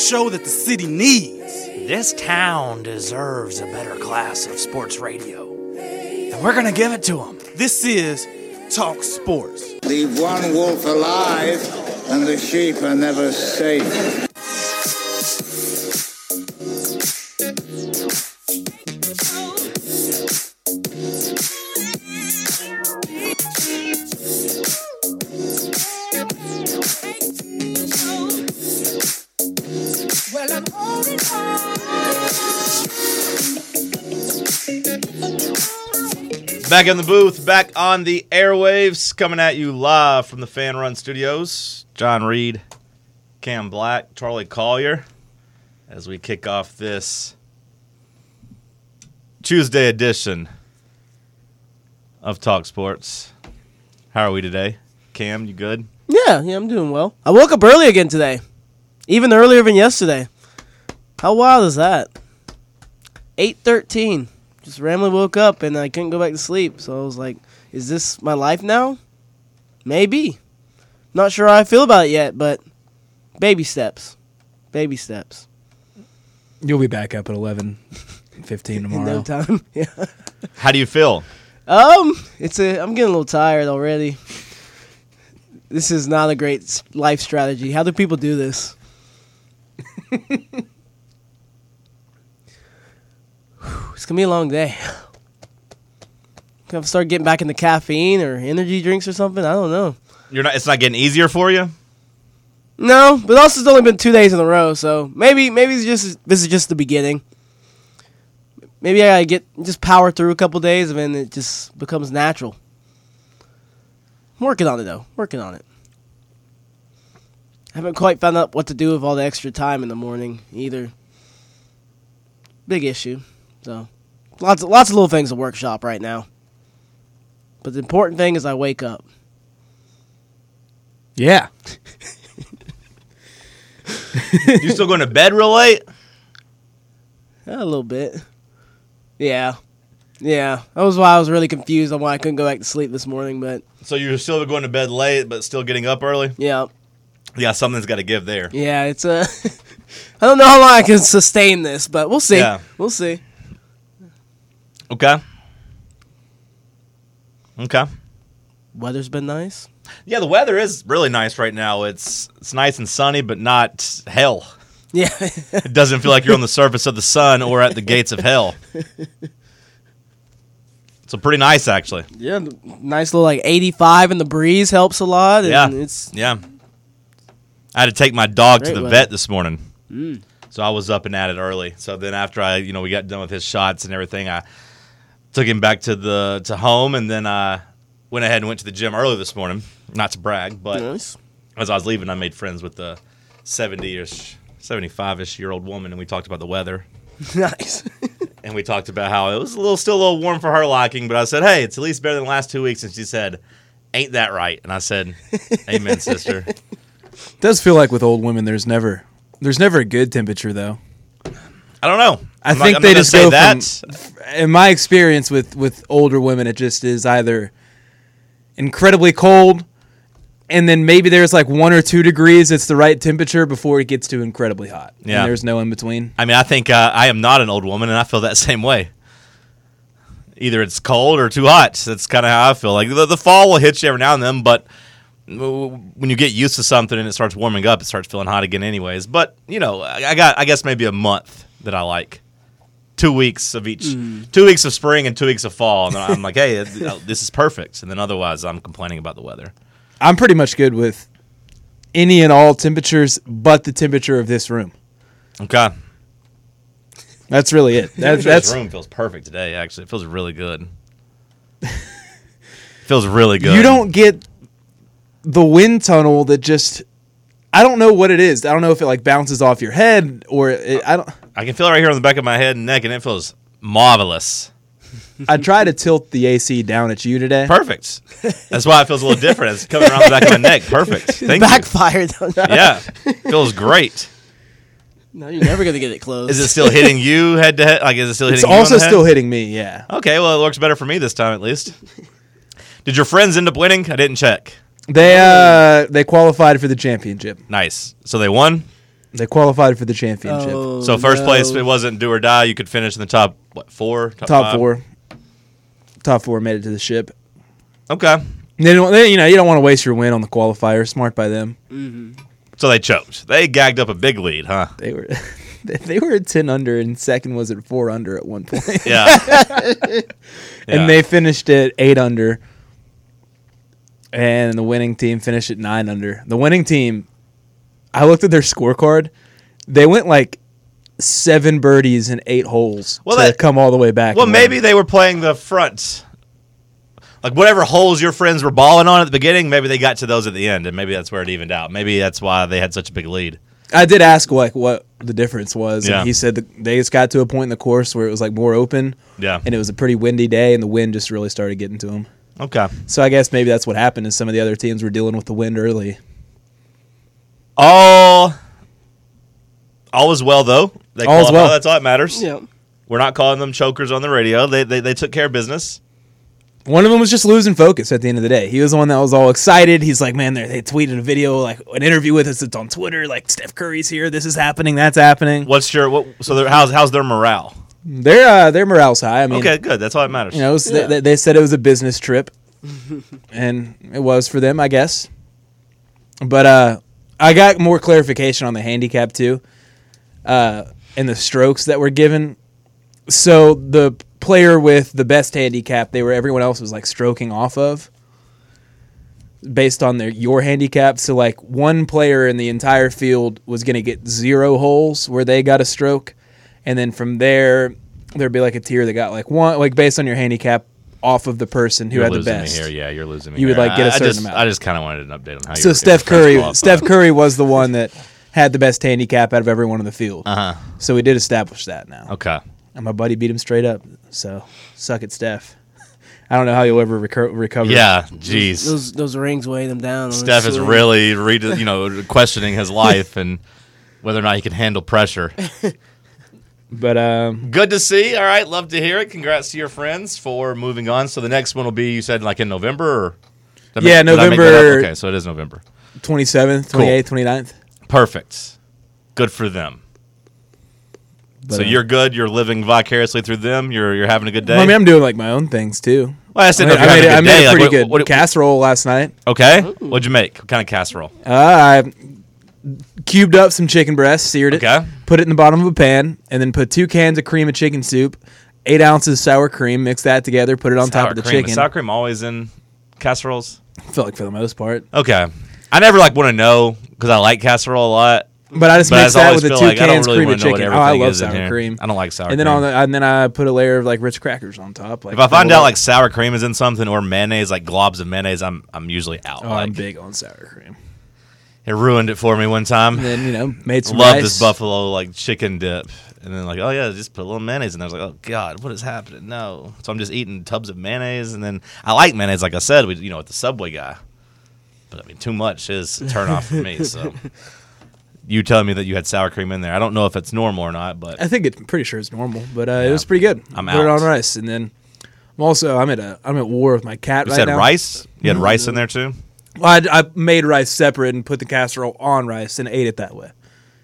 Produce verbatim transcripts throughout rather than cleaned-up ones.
show that the city needs. This town deserves a better class of sports radio, and we're going to give it to them. This is Talk Sports. Leave one wolf alive, and the sheep are never safe. Back in the booth, back on the airwaves, coming at you live from the Fan Run Studios. John Reed, Cam Black, Charlie Collier, as we kick off this Tuesday edition of Talk Sports. How are we today? Cam, you good? Yeah, yeah, I'm doing well. I woke up early again today, even earlier than yesterday. How wild is that? eight thirteen. Just randomly woke up and I couldn't go back to sleep. So I was like, is this my life now? Maybe. Not sure how I feel about it yet, but baby steps. Baby steps. You'll be back up at eleven fifteen tomorrow. In no time. Yeah. How do you feel? Um, it's a. I'm getting a little tired already. This is not a great life strategy. How do people do this? It's going to be a long day. Can I start getting back into caffeine or energy drinks or something? I don't know. You're not. It's not getting easier for you? No, but also it's only been two days in a row, so maybe maybe it's just this is just the beginning. Maybe I gotta get just power through a couple days and then it just becomes natural. I'm working on it though. Working on it. I haven't quite found out what to do with all the extra time in the morning either. Big issue. So, lots of, lots of little things to workshop right now. But the important thing is I wake up. Yeah. You still going to bed real late? A little bit. Yeah. Yeah. That was why I was really confused on why I couldn't go back to sleep this morning, but... So you're still going to bed late, but still getting up early? Yeah. Yeah, something's got to give there. Yeah, it's a... I don't know how long I can sustain this, but we'll see. Yeah. We'll see. Okay. Okay. Weather's been nice. Yeah, the weather is really nice right now. It's it's nice and sunny, but not hell. Yeah. It doesn't feel like you're on the surface of the sun or at the gates of hell. So pretty nice, actually. Yeah, nice little like eighty-five in the breeze helps a lot. And yeah, it's yeah. I had to take my dog to the weather. vet this morning, mm. so I was up and at it early. So then after I, you know, we got done with his shots and everything, I took him back to the to home, and then I went ahead and went to the gym early this morning. Not to brag, but nice. As I was leaving, I made friends with the seventy-ish, seventy-five-ish year old woman, and we talked about the weather. Nice. And we talked about how it was a little, still a little warm for her liking, but I said, hey, it's at least better than the last two weeks. And she said, ain't that right? And I said, amen, sister. It does feel like with old women, there's never there's never a good temperature, though. I don't know. I I'm think not, they not just say go that. from, in my experience with, with older women, it just is either incredibly cold, and then maybe there's like one or two degrees. It's the right temperature before it gets to incredibly hot. Yeah. And there's no in between. I mean, I think uh, I am not an old woman, and I feel that same way. Either it's cold or too hot. That's kind of how I feel. Like the, the fall will hit you every now and then, but when you get used to something and it starts warming up, it starts feeling hot again anyways. But, you know, I got I guess maybe a month that I like. Two weeks of each. Mm. Two weeks of spring and two weeks of fall. And then I'm like, hey, this is perfect. And then otherwise I'm complaining about the weather. I'm pretty much good with any and all temperatures but the temperature of this room. Okay. That's really it. That, that's, this room feels perfect today, actually. It feels really good. Feels really good. You don't get the wind tunnel that just... I don't know what it is. I don't know if it like bounces off your head or... It, I don't. I can feel it right here on the back of my head and neck, and it feels marvelous. I tried to tilt the A C down at you today. Perfect. That's why it feels a little different. It's coming around the back of my neck. Perfect. Thank Backfired. you. Yeah. Feels great. No, you're never going to get it closed. Is it still hitting you head to head? Like, is it still hitting it's you? It's also on the head? still hitting me, yeah. Okay, well, it works better for me this time at least. Did your friends end up winning? I didn't check. They uh they qualified for the championship. Nice. So they won? They qualified for the championship. Oh, So first no. place, it wasn't do or die. You could finish in the top what four, top, Top five? four. Top four made it to the ship. Okay, They don't. They, you know, you don't want to waste your win on the qualifier. Smart by them. so they choked. They gagged up a big lead, huh? They were. They were at ten under, and second was at four under at one point. Yeah. and Yeah. they finished at eight under. And the winning team finished at nine under. The winning team, I looked at their scorecard. They went like seven birdies and eight holes Well, to that- come all the way back. Well, and win. maybe they were playing the front. Like whatever holes your friends were balling on at the beginning, maybe they got to those at the end, and maybe that's where it evened out. Maybe that's why they had such a big lead. I did ask like what the difference was, Yeah. and he said that they just got to a point in the course where it was like more open, Yeah. and it was a pretty windy day, and the wind just really started getting to them. Okay. So I guess maybe that's what happened. Is some of the other teams were dealing with the wind early. All, all is well though. They All is qualified. well. That's all that matters. Yeah. We're not calling them chokers on the radio. They, they they took care of business. One of them was just losing focus at the end of the day. He was the one that was all excited. He's like, man, they they tweeted a video, like an interview with us. It's on Twitter. Like Steph Curry's here. This is happening. That's happening. What's your what? So they're- how's how's their morale? Their uh, their morale's high. I mean, Okay, good. That's all that matters. you know, it was- they, they, they said it was a business trip, and it was for them, I guess. But uh, I got more clarification on the handicap too, uh, and the strokes that were given. So the player with the best handicap, they were everyone else was like stroking off of, based on their your handicap. So like one player in the entire field was going to get zero holes where they got a stroke, and then from there there'd be like a tier that got like one, like based on your handicap off of the person who You're had the losing best. me here. Yeah, you're losing me. You would, here. like, get a I- I certain just, amount. I just kind of wanted an update on how. So you Steph Curry, Steph Curry was the one that had the best handicap out of everyone in the field. Uh huh. So we did establish that now. Okay. And my buddy beat him straight up. So suck it, Steph. I don't know how you'll ever reco- recover. Yeah. Jeez. Those those rings weigh them down. Steph is Honestly. really, re- you know, questioning his life and whether or not he can handle pressure. But um, Good to see. All right, love to hear it. Congrats to your friends for moving on. So the next one will be, you said, like in November? Or did I Yeah, make- did I make that November- up? Okay, so it is November. twenty-seventh, Cool. twenty-eighth, twenty-ninth. Perfect. Good for them. But, so uh, you're good. You're living vicariously through them. You're you're having a good day. Well, I mean, I'm doing like my own things too. Well, I I said made, no, I you're made, having I a good made day. a Like, pretty what- good what- casserole last night. Okay. What'd you make? What kind of casserole? Uh, I cubed up some chicken breast, seared it, Okay. put it in the bottom of a pan, and then put two cans of cream of chicken soup, eight ounces sour cream, mix that together, put it on top Sour of the cream. chicken. Is sour cream always in casseroles? I feel like for the most part. Okay. I never like want to know because I like casserole a lot. But I just But I mix just that always with the feel two like I don't cans really cream wanna of know what chicken. Oh, I everything love is in sour here. cream. I don't like sour And then cream. on the, and then I put a layer of like Ritz crackers on top. Like If I find double out up. like sour cream is in something or mayonnaise, like globs of mayonnaise, I'm I'm usually out. oh, like, I'm big on sour cream. It ruined it for me one time. And then you know made some Love rice. this buffalo like chicken dip, and then like, oh yeah, just put a little mayonnaise in there. I was like, oh god, what is happening? No, so I'm just eating tubs of mayonnaise, and then I like mayonnaise, like I said, we you know with the Subway guy, but I mean too much is a turn off for me. So you telling me that you had sour cream in there, I don't know if it's normal or not, but I think it's pretty sure it's normal, but uh, Yeah. it was pretty good. I'm Put it out. on rice, and then I'm also I'm at a I'm at war with my cat you right said now. rice. You had rice in there too. Well, I, I made rice separate and put the casserole on rice and ate it that way.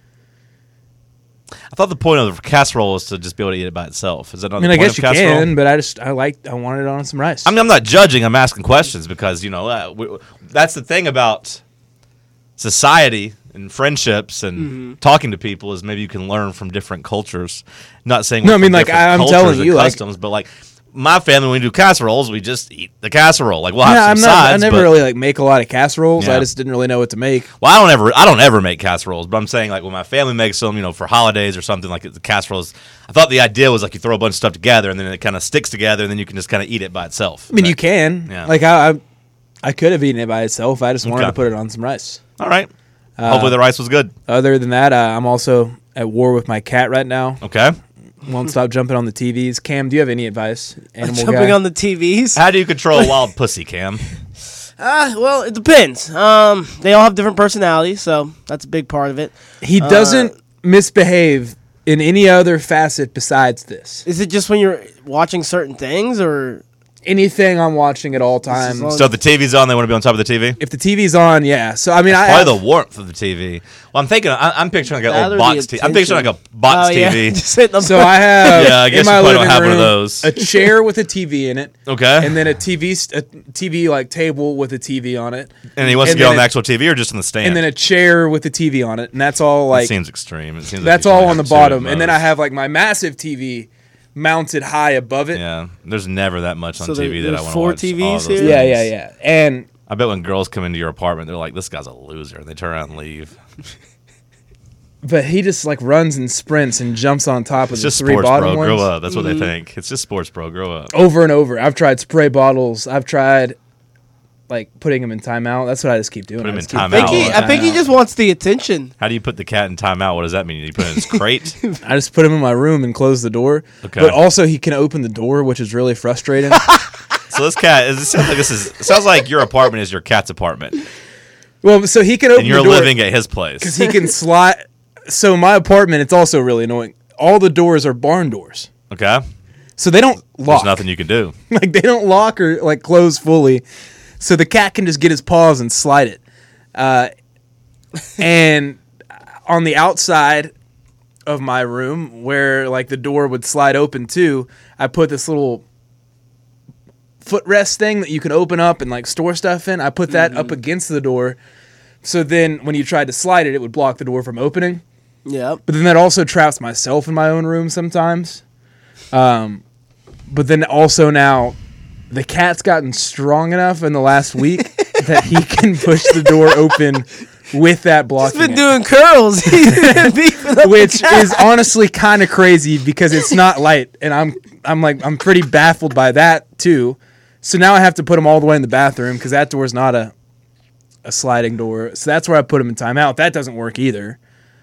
I thought the point of the casserole was to just be able to eat it by itself. Is that not I mean, the I point guess of you casserole? can, but I just I like I wanted it on some rice. I mean, I'm not judging. I'm asking questions because you know uh, we, that's the thing about society and friendships and Mm-hmm. talking to people is maybe you can learn from different cultures. Not saying No, we're I mean, from like, different I'm cultures telling and you, like- customs, but like my family when we do casseroles, we just eat the casserole. Like we'll have yeah, some I'm not. sides. I never but, really like make a lot of casseroles. Yeah. I just didn't really know what to make. well, I don't ever. I don't ever make casseroles, but I'm saying like when my family makes them, you know, for holidays or something like the casseroles. I thought the idea was like you throw a bunch of stuff together and then it kind of sticks together and then you can just kind of eat it by itself. I mean, But- you can. Yeah. Like I, I, I could have eaten it by itself. I just wanted Okay. to put it on some rice. All right. Uh, Hopefully the rice was good. Other than that, uh, I'm also at war with my cat right now. Okay. Won't stop jumping on the T Vs. Cam, do you have any advice? Animal Jumping guy? on the T Vs. How do you control a wild pussy, Cam? Ah, well, it depends. Um, they all have different personalities, so that's a big part of it. He Uh, doesn't misbehave in any other facet besides this. Is it just when you're watching certain things, or anything I'm watching at all times. long- So if the T V's on, they want to be on top of the T V? If the T V's on, yeah. So I mean, I Probably have, the warmth of the T V. Well, I'm thinking, I, I'm picturing like an That old or the box T V. I'm picturing like a attention. box Oh, yeah. T V. Just sitting on so I have Yeah, I guess in my you probably don't living have one of room those. a chair with a T V in it. Okay. And then a T V st- a T V like table with a T V on it. And he wants and to get then on the a- actual T V or just in the stand? And then a chair with a T V on it, and that's all That like seems extreme. It seems like that's you're all trying on the to do it bottom. And then I most. have like my massive T V mounted high above it. Yeah, there's never that much on So T V there- that I there's want to four watch. T Vs all those here? things. Yeah, yeah, yeah. And I bet when girls come into your apartment, they're like, "This guy's a loser," and they turn around and leave. but he just like runs and sprints and jumps on top of It's the just three sports, bottom bro. ones Grow up. That's what Mm-hmm. they think. It's just sports, bro. Grow up. over and over. I've tried spray bottles. I've tried like putting him in timeout. That's what I just keep doing. Put him I in just keep I timeout. think, putting he, him Timeout. in I think he timeout. just wants the attention. How do you put the cat in timeout? What does that mean? You put it in his crate? I just put him in my room and close the door. Okay. But also he can open the door, which is really frustrating. So this cat, it sounds like this is. It sounds like your apartment is your cat's apartment, well, so he can open and you're the door living at his place. because he can slide. So my apartment, it's also really annoying. All the doors are barn doors, Okay, so they don't there's lock. nothing you can do. Like they don't lock or like close fully, so the cat can just get his paws and slide it. Uh, and on the outside of my room, where like the door would slide open too, I put this little footrest thing that you can open up and like store stuff in. I put that up against the door, so then when you tried to slide it, it would block the door from opening. Yep. But then that also traps myself in my own room sometimes. Um, but then also now the cat's gotten strong enough in the last week that he can push the door open with that blocking He's been it. doing curls. He's been beefing up the Which cat. is honestly kind of crazy because it's not light, and I'm I'm like I'm pretty baffled by that too. So now I have to put him all the way in the bathroom because that door's not a a sliding door. So that's where I put him in timeout. That doesn't work either.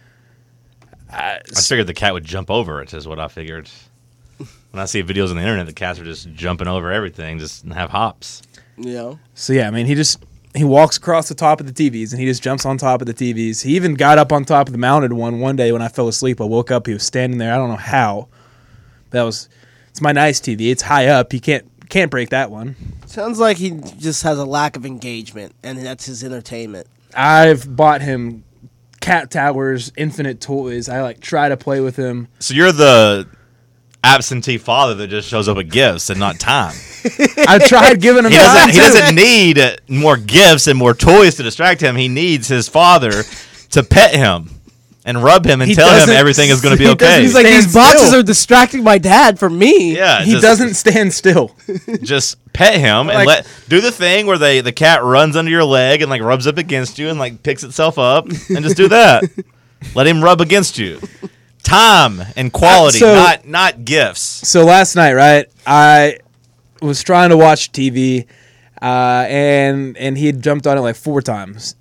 I figured the cat would jump over it. Is what I figured. When I see videos on the internet, the cats are just jumping over everything, just have hops. Yeah. So yeah, I mean, he just he walks across the top of the T Vs and he just jumps on top of the T Vs. He even got up on top of the mounted one one day when I fell asleep. I woke up, he was standing there. I don't know how. That was it's my nice T V. It's high up. He can't can't break that one. Sounds like he just has a lack of engagement, and that's his entertainment. I've bought him cat towers, infinite toys. I like try to play with him. So you're the absentee father that just shows up with gifts and not time. I tried giving him He time doesn't. He too. doesn't need uh, more gifts and more toys to distract him. He needs his father to pet him and rub him and He tell him doesn't- everything is going to be he doesn't- okay. He's like, Stand these boxes still. are distracting my dad from me. yeah, He just, doesn't stand still. just pet him and Like- let do the thing where they the cat runs under your leg and like rubs up against you and like picks itself up and just do that. Let him rub against you. Time and quality, So- not not gifts. So last night, right, I was trying to watch T V, uh, and and he had jumped on it like four times.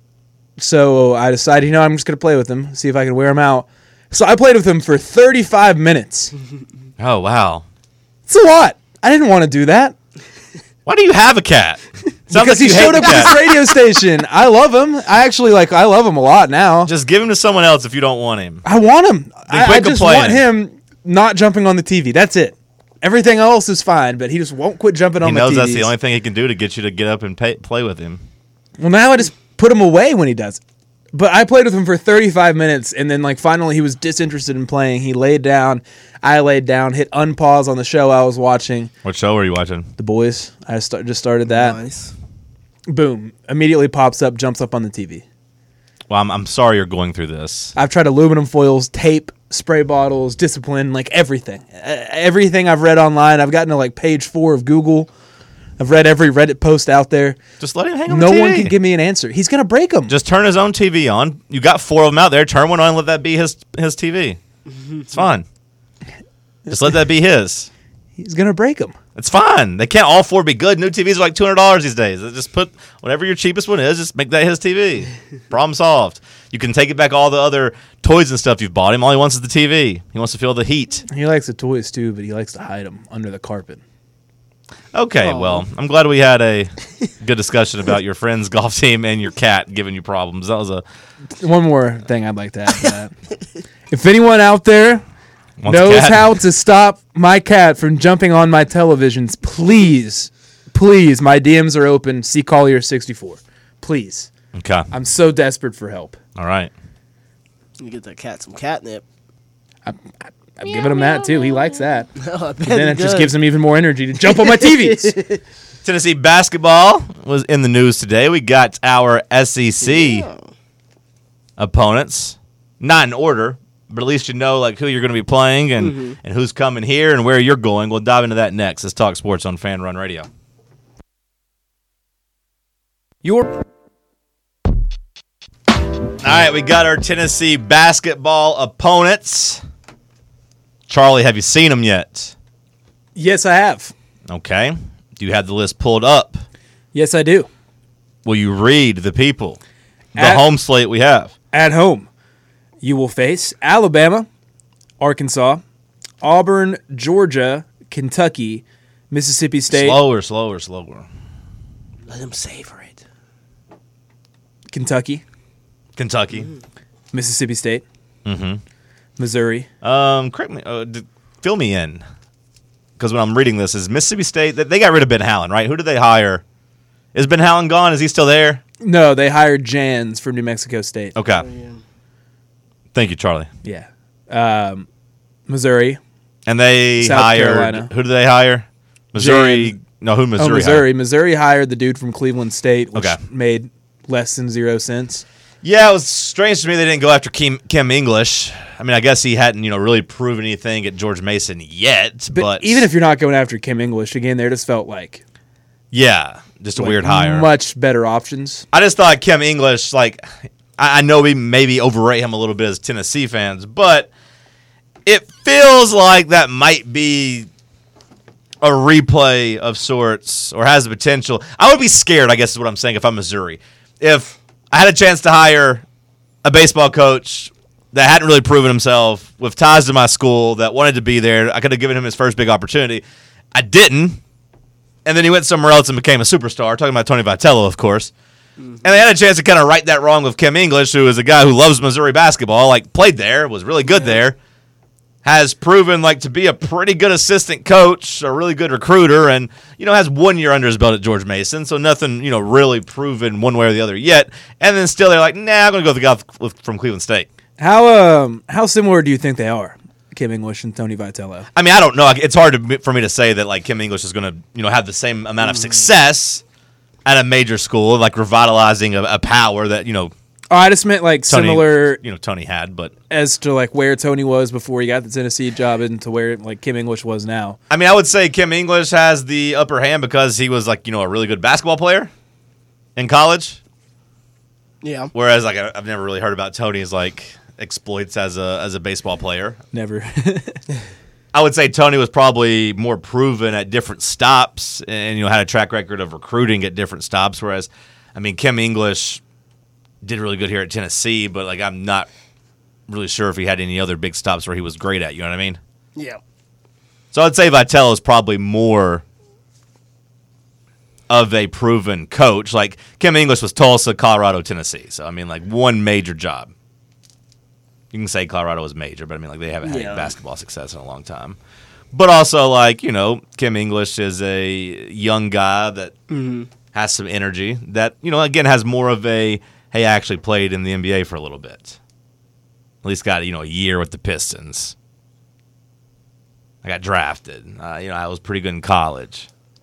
So I decided, you know, I'm just gonna play with him, see if I can wear him out. So I played with him for thirty-five minutes. Oh wow! It's a lot. I didn't want to do that Why do you have a cat? Sounds because like he you hate showed the up at cat. this radio station. I love him. I actually like. I love him a lot now. Just give him to someone else if you don't want him. I want him. I, quit I just want complaining. him not jumping on the T V. That's it. Everything else is fine, but he just won't quit jumping He on the knows T Vs. that's the only thing he can do to get you to get up and pay, play with him. Well, now I just put him away when he does it. But I played with him for thirty-five minutes, and then like finally he was disinterested in playing. He laid down. I laid down, hit unpause on the show I was watching. What show were you watching? The Boys. I start, just started that. Nice. Boom. Immediately pops up, jumps up on the T V. Well, I'm, I'm sorry you're going through this. I've tried aluminum foils, tape, spray bottles, discipline, like everything. Uh, everything I've read online. I've gotten to like page four of Google. I've read every Reddit post out there. Just let him hang on No the T V. one can give me an answer. He's going to break them. Just turn his own T V on. You got four of them out there. Turn one on and let that be his his T V. It's fine. Just let that be his. He's going to break them. It's fine. They can't all four be good. New T Vs are like two hundred dollars these days. Just put whatever your cheapest one is, just make that his T V. Problem solved. You can take it back all the other toys and stuff you've bought him. All he wants is the T V. He wants to feel the heat. He likes the toys too, but he likes to hide them under the carpet. Okay, Aw. well, I'm glad we had a good discussion about your friend's golf team and your cat giving you problems. That was a One more thing I'd like to add to that. If anyone out there Wants a knows cat. how to stop my cat from jumping on my televisions, please, please, my D Ms are open. C Collier sixty-four. Please. Okay. I'm so desperate for help. All right. You get that cat some catnip. I'm giving him that, too. He likes that. Oh, I bet Then he it just does. gives him even more energy to jump on my T Vs. Tennessee basketball was in the news today. We got our S E C Yeah. opponents. Not in order, but at least you know like who you're going to be playing and, Mm-hmm. and who's coming here and where you're going. We'll dive into that next. Let's talk sports on Fan Run Radio. Your All right, we got our Tennessee basketball opponents. Charlie, have you seen them yet? Yes, I have. Okay. Do you have the list pulled up? Yes, I do. Will you read the people? The At- home slate we have. At home, you will face Alabama, Arkansas, Auburn, Georgia, Kentucky, Mississippi State, Slower, slower, slower. Let him savor it. Kentucky, Kentucky. Mississippi State, Mm-hmm. Missouri. Um, correct me. Uh, d- fill me in. Because when I'm reading this, is Mississippi State, they, they got rid of Ben Howland, right? Who did they hire? Is Ben Howland gone? Is he still there? No, they hired Jans from New Mexico State. Okay. Yeah. Thank you, Charlie. Yeah. Um, Missouri. And they South hired, Carolina. who did they hire? Missouri. Jan- No, who Missouri oh, Missouri. hired? Missouri hired the dude from Cleveland State, which Okay. made less than zero cents. Yeah, it was strange to me they didn't go after Kim, Kim English. I mean, I guess he hadn't, you know, really proven anything at George Mason yet. But, But, even if you're not going after Kim English, again, there just felt like, yeah, just a like weird hire. much better options. I just thought Kim English, like, I, I know we maybe overrate him a little bit as Tennessee fans, but it feels like that might be a replay of sorts or has the potential. I would be scared, I guess is what I'm saying, if I'm Missouri. If I had a chance to hire a baseball coach that hadn't really proven himself with ties to my school that wanted to be there, I could have given him his first big opportunity. I didn't. And then he went somewhere else and became a superstar, talking about Tony Vitello, of course. And they had a chance to kind of right that wrong with Kim English, who is a guy who loves Missouri basketball, like played there, was really good there, has proven like to be a pretty good assistant coach, a really good recruiter, and you know has one year under his belt at George Mason, so nothing you know really proven one way or the other yet. And then still they're like, nah, I'm gonna go with the guy with- from Cleveland State. How um how similar do you think they are, Kim English and Tony Vitello? I mean, I don't know. Like, it's hard to, for me to say that like Kim English is gonna you know have the same amount of success at a major school, like revitalizing a, a power that you know Oh, I just meant like Tony, similar you know Tony had, but. as to like where Tony was before he got the Tennessee job and to where like Kim English was now. I mean, I would say Kim English has the upper hand because he was like, you know, a really good basketball player in college. Yeah. Whereas, like, I- I've never really heard about Tony's like exploits as a as a baseball player. Never. I would say Tony was probably more proven at different stops, and you know had a track record of recruiting at different stops. Whereas, I mean, Kim English did really good here at Tennessee, but like I'm not really sure if he had any other big stops where he was great at. You know what I mean? Yeah. So I'd say Vitello is probably more of a proven coach. Like Kim English was Tulsa, Colorado, Tennessee. So I mean, like one major job. You can say Colorado was major, but I mean, like they haven't had Yeah. basketball success in a long time. But also, like you know, Kim English is a young guy that has some energy. That you know, again, has more of a hey, I actually played in the N B A for a little bit. At least got you know a year with the Pistons. I got drafted. Uh, you know, I was pretty good in college.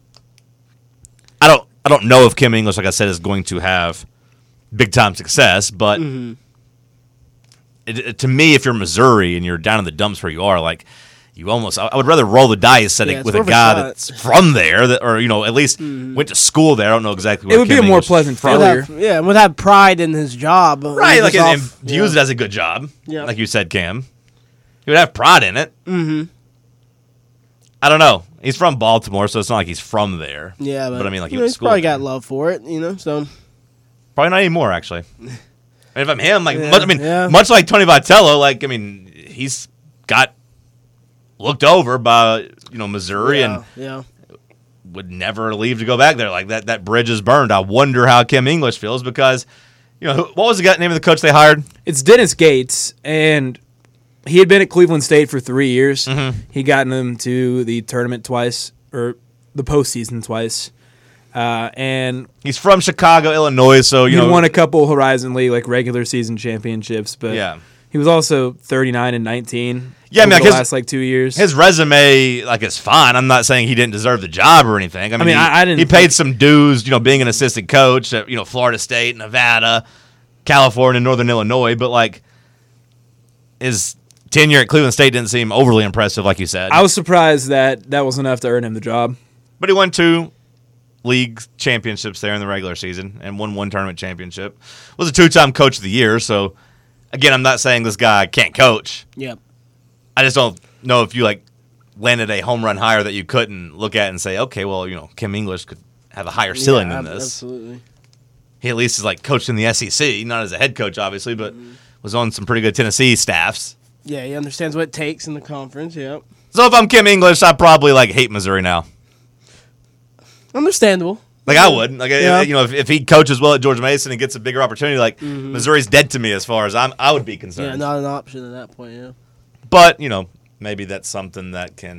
I don't. I don't know if Kim English, like I said, is going to have big time success. But it, it- to me, if you're Missouri and you're down in the dumps where you are, like you almost, I I would rather roll the dice at Yeah, it it's with a worth a guy shot. that's from there, that or you know at least went to school there. I don't know exactly. Where It would Kim be a more English is pleasant from. failure. Would have, yeah, would have pride in his job. Right, like Just and, and off- views yeah. it as a good job. Yeah. Like you said, Cam. He would have pride in it. Mm-hmm. I don't know. He's from Baltimore, so it's not like he's from there. Yeah, but, I mean, like he you know, went to he's school probably there. got love for it, you know. So Probably not anymore, actually. And if I'm him, like Yeah, much, I mean, yeah. much like Tony Vitello, like I mean, he's got looked over by you know Missouri yeah, and yeah, would never leave to go back there. Like that, that bridge is burned. I wonder how Kim English feels because you know who, what was the guy name of the coach they hired? It's Dennis Gates, and he had been at Cleveland State for three years. Mm-hmm. He gotten them to the tournament twice, or the postseason twice. Uh, and He's from Chicago, Illinois, so, you he know. won a couple Horizon League, like, regular season championships. But Yeah. he was also thirty-nine and nineteen Yeah, I mean, over like the his- last, like, two years. His resume, like, is fine. I'm not saying he didn't deserve the job or anything. I mean, mean, he, I- I didn't he paid think- some dues, you know, being an assistant coach at, you know, Florida State, Nevada, California, Northern Illinois. But, like, his tenure at Cleveland State didn't seem overly impressive, like you said. I was surprised that that was enough to earn him the job. But he won two league championships there in the regular season and won one tournament championship. Was a two-time coach of the year. So, again, I'm not saying this guy can't coach. Yep. I just don't know if you, like, landed a home run hire that you couldn't look at and say, okay, well, you know, Kim English could have a higher ceiling Yeah, than ab- this. Absolutely. He at least is, like, coached in the S E C, not as a head coach, obviously, but was on some pretty good Tennessee staffs. Yeah, he understands what it takes in the conference. Yep. So if I'm Kim English, I probably, like, hate Missouri now. Understandable. Like, I would. Like, Yeah. you know, if, if he coaches well at George Mason and gets a bigger opportunity, like, Missouri's dead to me as far as I'm, I would be concerned. Yeah, not an option at that point. Yeah. But, you know, maybe that's something that can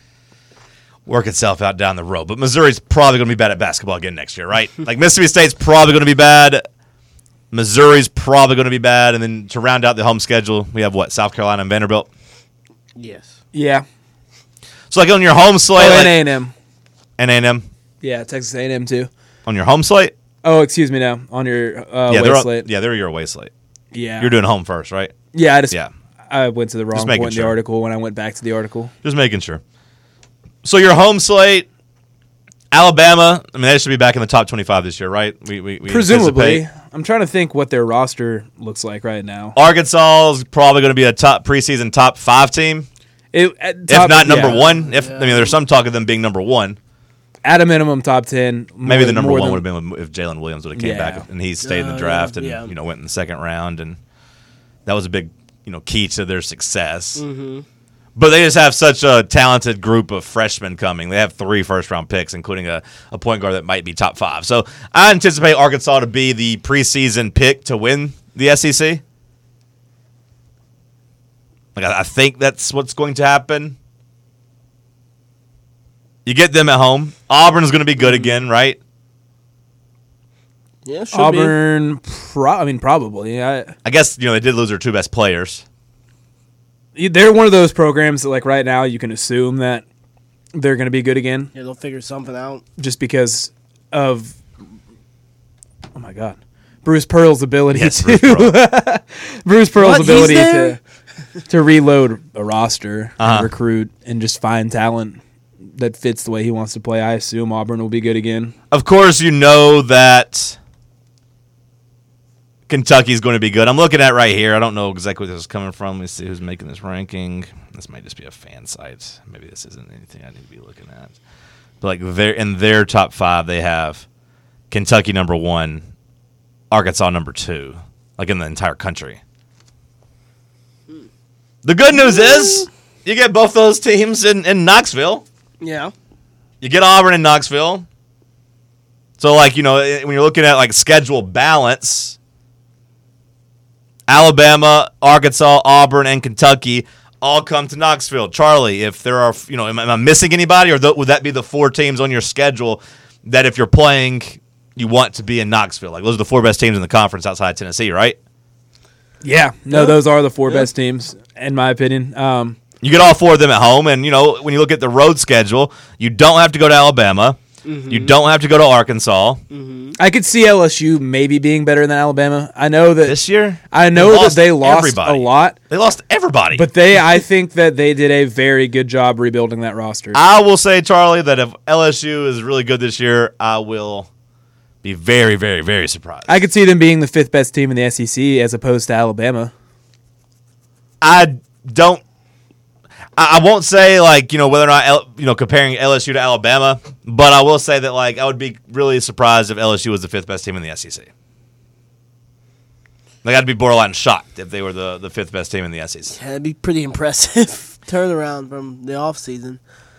work itself out down the road. But Missouri's probably going to be bad at basketball again next year, right? Like, Mississippi State's probably going to be bad. Missouri's probably going to be bad. And then to round out the home schedule, we have, what, South Carolina and Vanderbilt? Yes. Yeah. So, like, on your home slate, Oh, like, and A and M. and A and M, Yeah, Texas A and M too. on your home slate? Oh, excuse me now. On your uh, yeah, away they're, slate. yeah, they're your away slate. Yeah. You're doing home first, right? Yeah, I just Yeah. I went to the wrong making point in sure. the article when I went back to the article. Just making sure. So your home slate, Alabama. I mean, they should be back in the top twenty-five this year, right? We, we, we Presumably. anticipate. I'm trying to think what their roster looks like right now. Arkansas is probably going to be a top preseason top five team, It, at if top- not number yeah. one. If I mean, there's some talk of them being number one. At a minimum, top ten. Maybe more- the number more one than- would have been if Jalen Williams would have came Yeah. back and he stayed in the Uh, draft and yeah. you know went in the second round, and that was a big you know key to their success. Mm-hmm. But they just have such a talented group of freshmen coming. They have three first-round picks, including a, a point guard that might be top five. So I anticipate Arkansas to be the preseason pick to win the S E C. Like I, I think that's what's going to happen. You get them at home. Auburn's going to be good again, right? Yeah, should Auburn, pro- I mean, probably. I, I guess you know they did lose their two best players. they're one of those programs that, like, right now, you can assume that they're going to be good again be. Yeah, they'll figure something out. just because of, oh my God, Bruce Pearl's ability Yes, to Bruce Pearl. Bruce Pearl's What, he's ability there? to to reload a roster, Uh-huh. and recruit, and just find talent that fits the way he wants to play. I assume Auburn will be good again. Of course, you know that Kentucky's going to be good. I'm looking at right here. I don't know exactly where this is coming from. Let me see who's making this ranking. This might just be a fan site. Maybe this isn't anything I need to be looking at. But like they're in their top five, they have Kentucky number one, Arkansas number two, like in the entire country. The good news is you get both those teams in, in Knoxville. Yeah. You get Auburn in Knoxville. So, like, you know, when you're looking at, like, schedule balance, Alabama, Arkansas, Auburn, and Kentucky all come to Knoxville. Charlie, if there are, you know, am, am I missing anybody, or th- would that be the four teams on your schedule that if you're playing, you want to be in Knoxville? Like, those are the four best teams in the conference outside of Tennessee, right? Yeah, no, Yeah. those are the four best teams, in my opinion. Um, You get all four of them at home, and, you know, when you look at the road schedule, you don't have to go to Alabama. Mm-hmm. You don't have to go to Arkansas. I could see L S U maybe being better than Alabama. I know that This year, I know they that they lost everybody. a lot, They lost everybody. but they I think that they did a very good job rebuilding that roster. I will say, Charlie, that if L S U is really good this year, I will be very, very, very surprised. I could see them being the fifth best team in the S E C as opposed to Alabama. I don't. I I won't say like you know whether or not L, you know comparing L S U to Alabama, but I will say that like I would be really surprised if L S U was the fifth best team in the S E C. Like I'd be borderline shocked if they were the, the fifth best team in the S E C. Yeah, that'd be pretty impressive turnaround from the off season.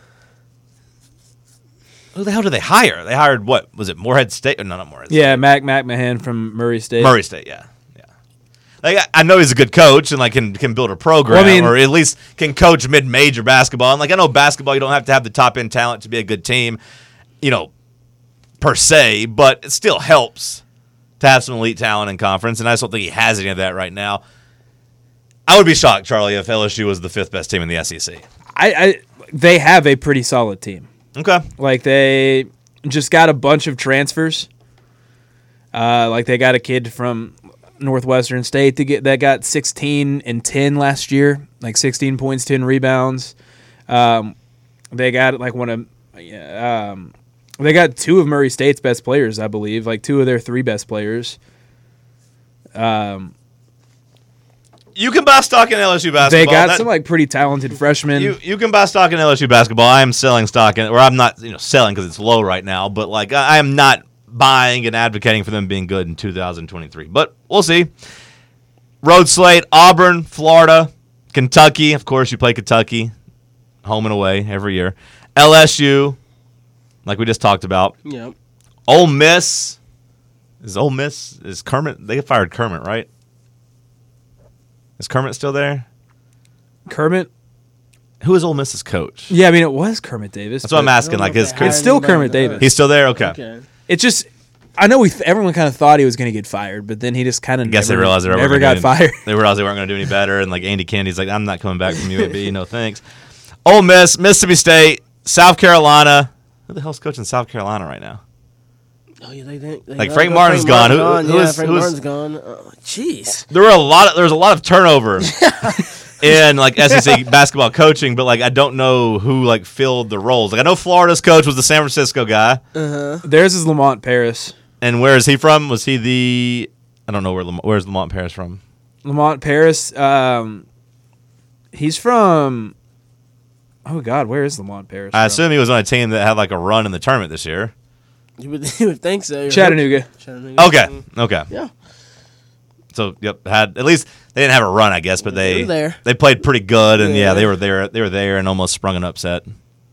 Who the hell did they hire? They hired what was it? Morehead State? Or no, not Morehead. Yeah, Mac McMahon from Murray State. Murray State. Yeah, yeah. Like I- I know he's a good coach and like can can build a program, Well, I mean- or at least can coach mid-major basketball. And like I know basketball, you don't have to have the top end talent to be a good team, you know, per se, but it still helps to have some elite talent in conference. And I just don't think he has any of that right now. I would be shocked, Charlie, if L S U was the fifth best team in the S E C. I, I they have a pretty solid team. Okay. Like they just got a bunch of transfers. Uh, like they got a kid from Northwestern State to get that got sixteen and ten last year, like sixteen points, ten rebounds. Um, they got like one of, um, they got two of Murray State's best players, I believe, like two of their three best players. Um, You can buy stock in L S U basketball. they got That- some like pretty talented freshmen. You you can buy stock in L S U basketball. I am selling stock in, or I'm not, you know, selling because it's low right now. But like I, I am not buying and advocating for them being good in two thousand twenty-three. But we'll see. Road slate: Auburn, Florida, Kentucky. Of course, you play Kentucky, home and away every year. L S U, like we just talked about. Yep. Ole Miss. Is Ole Miss is Kermit? They fired Kermit, right? Is Kermit still there? Kermit. Who is Ole Miss's coach? Yeah, I mean it was Kermit Davis. That's what I'm but asking. I Like don't know his, if they It's hired still anybody Kermit that. Davis. he's still there. Okay. Okay. It's just, I know we everyone kind of thought he was going to get fired, but then he just kind of I guess never, they realized they were never got fired. They realized they weren't going to do any better, and like Andy Kennedy's like, I'm not coming back from U A B. No thanks. Ole Miss, Mississippi State, South Carolina. Who the hell's coaching South Carolina right now? Oh yeah, they think they Like, let Frank go. Martin's gone. Who- Martin's who yeah, is- Frank who is- Martin's gone. Oh, jeez. There were a lot. Of, there was a lot of turnover in like S E C basketball coaching, but like I don't know who like filled the roles. Like I know Florida's coach was the San Francisco guy, Theirs is Lamont Paris. and where is he from? Was he the? I don't know where. Lam- Where's Lamont Paris from? Lamont Paris, um, he's from, oh God, where is Lamont Paris I from? assume he was on a team that had like a run in the tournament this year. You would, you would think so. Chattanooga. Chattanooga. Okay. Okay. Yeah. So yep, had at least they didn't have a run, I guess, but they They were there. they played pretty good, and yeah. Yeah. they were there. They were there and almost sprung an upset.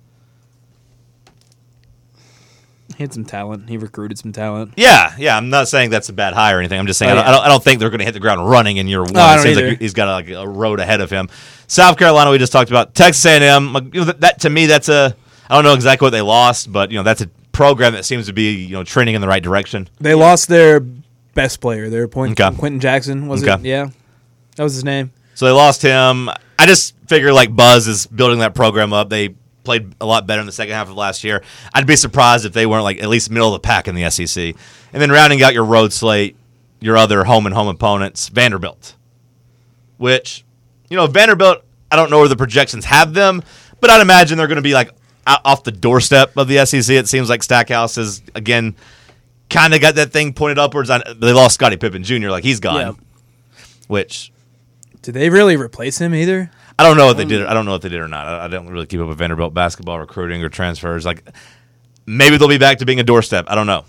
He had some talent. He recruited some talent. Yeah, yeah. I'm not saying that's a bad hire or anything. I'm just saying Oh, I, don't, yeah. I don't. I don't think they're going to hit the ground running in year one. I It don't seems either. like he's got a, like a road ahead of him. South Carolina, we just talked about. Texas A and M. Like, you know, that, that to me, that's a. I don't know exactly what they lost, but you know, that's a program that seems to be you know trending in the right direction. They lost their best player, their point, Okay. Quentin Jackson, was it? Okay. Yeah. That was his name. So they lost him. I just figure like Buzz is building that program up. They played a lot better in the second half of last year. I'd be surprised if they weren't like at least middle of the pack in the S E C. And then rounding out your road slate, your other home and home opponents, Vanderbilt. Which, you know, Vanderbilt, I don't know where the projections have them, but I'd imagine they're going to be like out, off the doorstep of the S E C. It seems like Stackhouse has, again, kind of got that thing pointed upwards. On, they lost Scottie Pippen Junior Like, he's gone. Yeah. Which... Did they really replace him either? I don't know if they did. I don't know if they did or not. I, I don't really keep up with Vanderbilt basketball recruiting or transfers. Like, maybe they'll be back to being a doorstep. I don't know.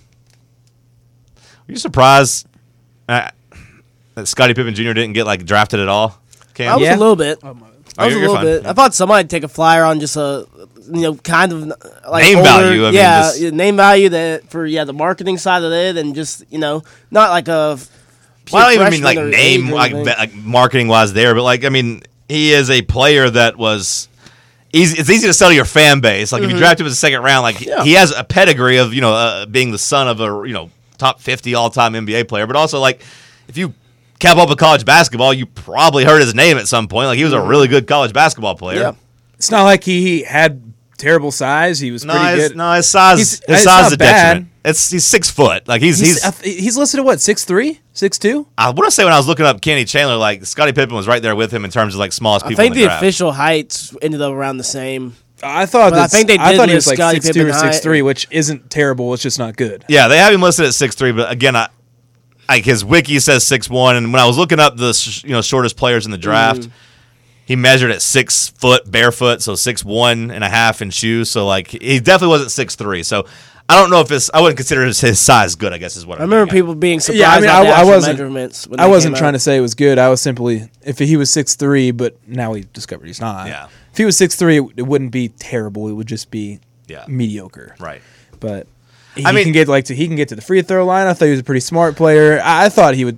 Are you surprised uh, that Scottie Pippen Junior didn't get like drafted at all? Cam? I was Yeah. a little bit. I Oh, was you're- a you're little fine. bit. I thought somebody'd take a flyer on just a, you know, kind of like Name older- value, I mean, yeah, just- yeah, name value that for yeah the marketing side of it, and just you know not like a. Well, I don't even mean like freshman or name, age or like, anything. ve- like marketing wise there, but like I mean, he is a player that was easy. It's easy to sell to your fan base. Like if you draft him as a second round, like Yeah. he has a pedigree of you know uh, being the son of a you know top fifty all time N B A player, but also like if you cap up with college basketball, you probably heard his name at some point. Like he was a really good college basketball player. Yeah. It's not like he had terrible size. He was No, pretty his, good. no, his size, He's- his it's size not is a bad. detriment. It's he's six foot. Like he's He's, he's. I th- he's listed at what, six three, six two? I want to say when I was looking up Kenny Chandler, like Scottie Pippen was right there with him in terms of like smallest I people. think in the, the draft. official heights ended up around the same. I thought But I that's- think they I did thought he was list like Scottie six two or Pippen six three, high. which isn't terrible. It's just not good. Yeah, they have him listed at six three, but again, I, like his wiki says six one, and when I was looking up the sh- you know shortest players in the draft, Mm. he measured at six foot barefoot, so six one and a half in shoes. So like he definitely wasn't six three. So I don't know if his I wouldn't consider his, his size good. I guess is what I I'm remember getting at. people being surprised Yeah, I mean, by I- the I actual wasn't- measurements. When I they wasn't came trying out. to say it was good. I was simply, if he was six three, but now we discovered he's not. Yeah. If he was six three, it, it wouldn't be terrible. It would just be Yeah. mediocre. Right. But he I mean- can get like to he can get to the free throw line. I thought he was a pretty smart player. I, I thought he would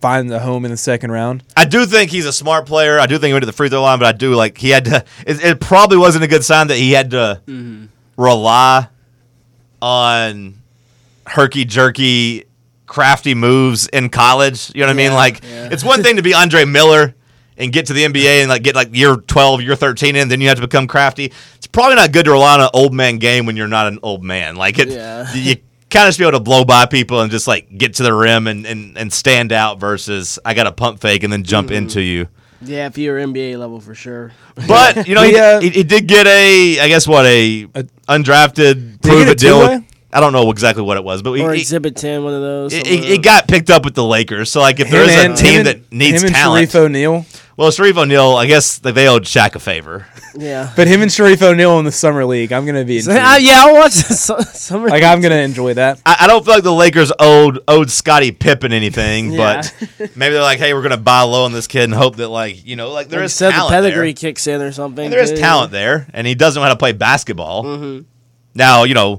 find the home in the second round. I do think he's a smart player. I do think he went to the free throw line, but I do like he had to. It, it probably wasn't a good sign that he had to Mm-hmm. rely on herky jerky, crafty moves in college. You know what I mean? Yeah, Like yeah. it's one thing to be Andre Miller and get to the N B A and like get like year twelve, year thirteen in, then you have to become crafty. It's probably not good to rely on an old man game when you're not an old man. Like it, Yeah. you kind of just be able to blow by people and just like get to the rim and, and, and stand out versus I got a pump fake and then jump Mm-hmm. into you. Yeah, if you're N B A level for sure. But you know, he, Yeah. he, he did get a, I guess what a, A- undrafted he prove get a it deal. two-way? I don't know exactly what it was, but Or he, he, Exhibit ten, one of those. it, something it, like it got picked up with the Lakers. So like if there Him is a and- team him that and- needs him and talent, Sharif O'Neal. well, Sharif O'Neal, I guess like, they owed Shaq a favor. that. Yeah. But him and Sharif O'Neal in the summer league, I'm gonna be So, intrigued. uh, yeah, I'll watch some, summer. like I'm gonna enjoy that. I, I don't feel like the Lakers owed owed Scottie Pippen anything, Yeah. but maybe they're like, hey, we're gonna buy low on this kid and hope that like you know like there Like you is said, the talent pedigree there. kicks in or something. And there is too. talent there, and he does know how to play basketball. Mm-hmm. Now, you know,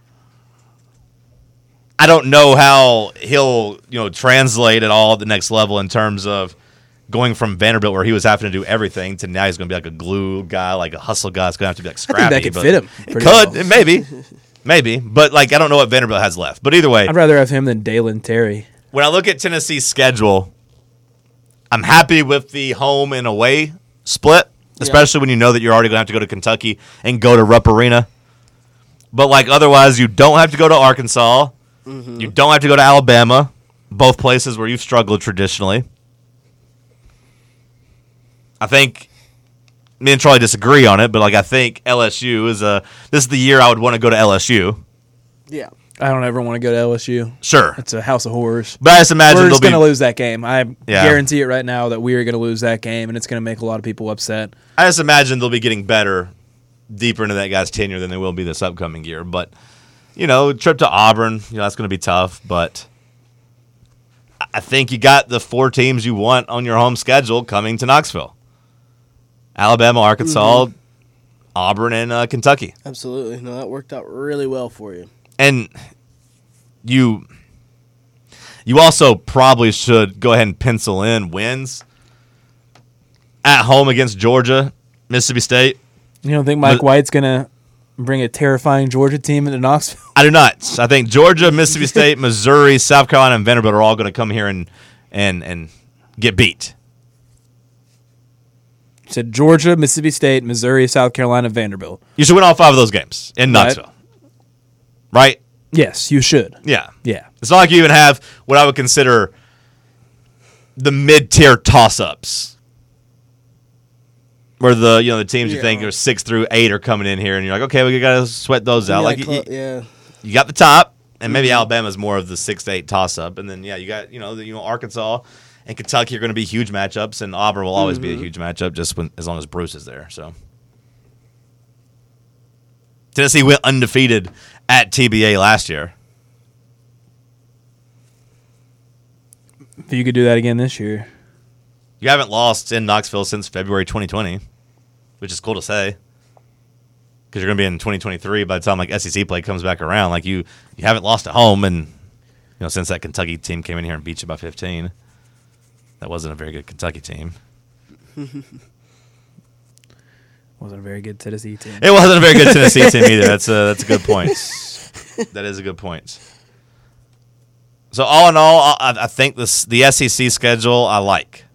I don't know how he'll, you know, translate at all at the next level in terms of going from Vanderbilt where he was having to do everything to now he's going to be like a glue guy, like a hustle guy. It's going to have to be like I scrappy. think that could but fit him. It pretty could, well. it maybe, maybe, but like I don't know what Vanderbilt has left. But either way, I'd rather have him than Dalen Terry. when I look at Tennessee's schedule, I'm happy with the home and away split, especially when you know that you're already going to have to go to Kentucky and go to Rupp Arena. But like otherwise, you don't have to go to Arkansas. You don't have to go to Alabama, both places where you've struggled traditionally. I think me and Troy disagree on it, but like I think L S U is a. This is the year I would want to go to L S U. Yeah. I don't ever want to go to L S U. Sure, It's a house of horrors. but I just imagine We're they'll just be. going to lose that game. I Yeah. guarantee it right now that we are going to lose that game, and it's going to make a lot of people upset. I just imagine they'll be getting better deeper into that guy's tenure than they will be this upcoming year. But, you know, trip to Auburn, you know, that's going to be tough. But I- I think you got the four teams you want on your home schedule coming to Knoxville. Alabama, Arkansas, Auburn, and uh, Kentucky. Absolutely. No, that worked out really well for you. And you you also probably should go ahead and pencil in wins at home against Georgia, Mississippi State. You don't think Mike But- White's going to bring a terrifying Georgia team into Knoxville? I do not. I think Georgia, Mississippi State, Missouri, South Carolina, and Vanderbilt are all going to come here and and and get beat. You said Georgia, Mississippi State, Missouri, South Carolina, Vanderbilt. You should win all five of those games in Right. Knoxville. Right? Yes, you should. Yeah. Yeah. It's not like you even have what I would consider the mid-tier toss-ups. Where the you know the teams you Yeah. think are six through eight are coming in here, and you're like, okay, we got to sweat those out. Yeah, Like clo- you, yeah. you got the top, and maybe Alabama's more of the six to eight toss-up, and then yeah, you got you know the, you know Arkansas and Kentucky are going to be huge matchups, and Auburn will always be a huge matchup just when as long as Bruce is there. So Tennessee went undefeated at T B A last year. If you could do that again this year. You haven't lost in Knoxville since February twenty twenty, which is cool to say. Because you're going to be in twenty twenty-three by the time like S E C play comes back around. Like you, you haven't lost at home, and you know since that Kentucky team came in here and beat you by fifteen, that wasn't a very good Kentucky team. Wasn't a very good Tennessee team. It wasn't a very good Tennessee team either. That's a that's a good point. That is a good point. So all in all, I, I think this the S E C schedule I like.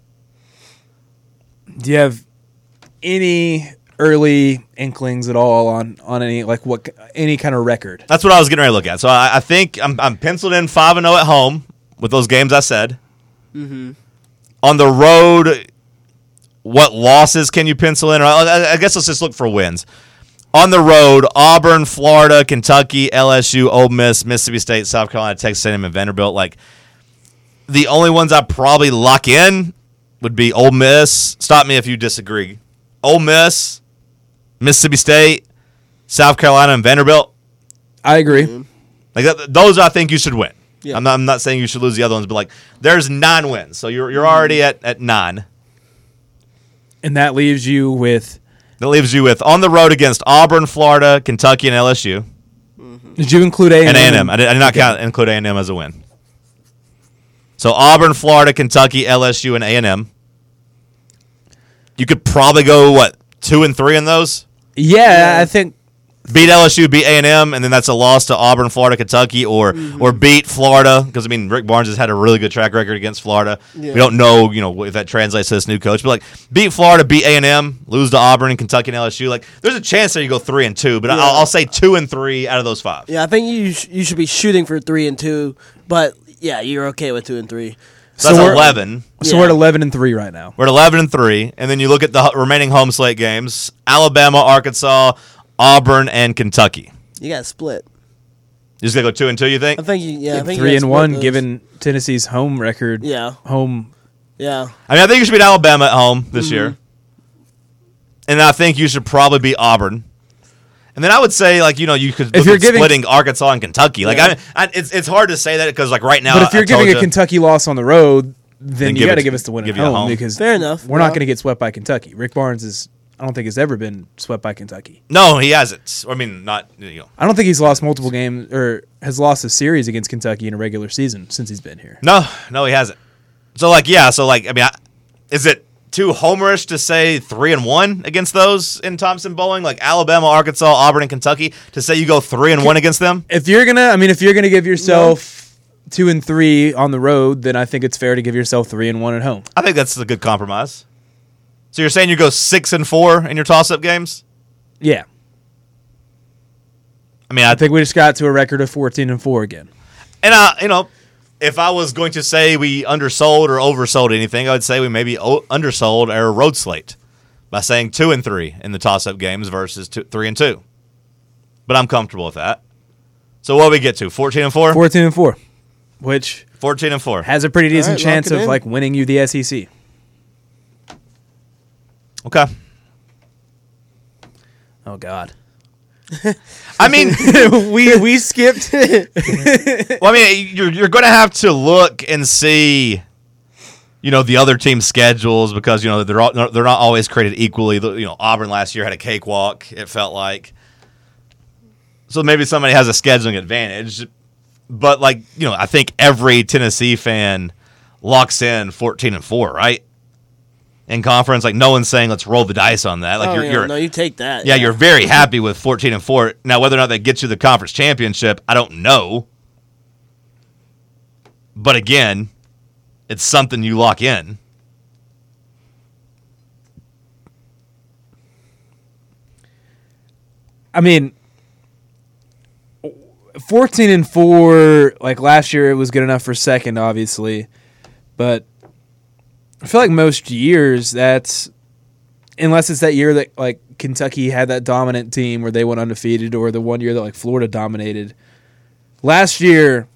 Do you have any early inklings at all on, on any like what any kind of record? That's what I was getting ready to look at. So I, I think I'm, I'm penciled in five and zero at home with those games I said. Mm-hmm. On the road, what losses can you pencil in? Or I, I guess let's just look for wins. On the road, Auburn, Florida, Kentucky, L S U, Ole Miss, Mississippi State, South Carolina, Texas A and M, and Vanderbilt. Like the only ones I probably lock in would be Ole Miss. Stop me if you disagree. Ole Miss, Mississippi State, South Carolina, and Vanderbilt. I agree. Like that, those, I think you should win. Yeah. I'm not. I'm not saying you should lose the other ones, but like there's nine wins, so you're you're already at, at nine. And that leaves you with. That leaves you with on the road against Auburn, Florida, Kentucky, and L S U, Did you include A and A and M. M? I did, I did not count include A and M as a win. So Auburn, Florida, Kentucky, L S U, and A and M. You could probably go, what, two and three in those? Yeah, I think Beat L S U, beat A and M, and then that's a loss to Auburn, Florida, Kentucky, or Mm-hmm. or beat Florida, because, I mean, Rick Barnes has had a really good track record against Florida. Yeah. We don't know, you know, if that translates to this new coach, but, like, beat Florida, beat A and M, lose to Auburn and Kentucky and L S U. Like, there's a chance that you go three and two, but Yeah. I'll, I'll say two and three out of those five. Yeah, I think you sh- you should be shooting for three and two, but yeah, you're okay with two and three. So that's So we're- eleven. so. Yeah. We're at eleven and three right now. We're at eleven and three, and then you look at the h- remaining home slate games: Alabama, Arkansas, Auburn, and Kentucky. You got to split. You just gonna go two and two, you think? I think you, yeah, I think you Three gotta and split one, those. given Tennessee's home record. Yeah, Home. yeah. I mean, I think you should beat Alabama at home this Mm-hmm. year, and I think you should probably beat Auburn. And then I would say, like, you know, you could If look you're at giving- splitting Arkansas and Kentucky. Like, Yeah. I, I, it's it's hard to say that because, like, right now, But if you're I told giving a you- Kentucky loss on the road, then Then you give got it to to- give us the win give at you the home, home. because Fair enough. we're Yeah. not going to get swept by Kentucky. Rick Barnes is, I don't think, has ever been swept by Kentucky. no, he hasn't. I mean, not you know. I don't think he's lost multiple games or has lost a series against Kentucky in a regular season since he's been here. No, no, he hasn't. So, like, yeah, so like, I mean, I, is it too homerish to say three and one against those in Thompson Bowling, like Alabama, Arkansas, Auburn, and Kentucky, to say you go three and one against them? If you're gonna, I mean, if you're gonna give yourself two and three on the road, then I think it's fair to give yourself three and one at home. I think that's a good compromise. So you're saying you go six and four in your toss-up games? Yeah, I mean, I I think we just got to a record of fourteen and four again. And, uh, you know, if I was going to say we undersold or oversold anything, I would say we maybe o- undersold our road slate by saying two and three in the toss-up games versus two, three and two. But I'm comfortable with that. So what do we get to? Fourteen and four. Fourteen and four, which Fourteen and four. has a pretty decent right, lock chance it of in. like winning you the S E C. Okay. Oh God, I mean, we we skipped. well, I mean, you're you're going to have to look and see, you know, the other team's schedules because you know they're all, they're not always created equally. The- You know, Auburn last year had a cakewalk. It felt like. So maybe somebody has a scheduling advantage, but like you know, I think every Tennessee fan locks in fourteen and four, right? In conference, like no one's saying let's roll the dice on that. Like oh, you're, yeah, you're no, you take that. yeah, you're very happy with fourteen and four. Now, whether or not that gets you the conference championship, I don't know. But again, it's something you lock in. I mean, fourteen and four. Like last year, it was good enough for second, obviously, but I feel like most years that's unless it's that year that like Kentucky had that dominant team where they went undefeated, or the one year that like Florida dominated. Last year,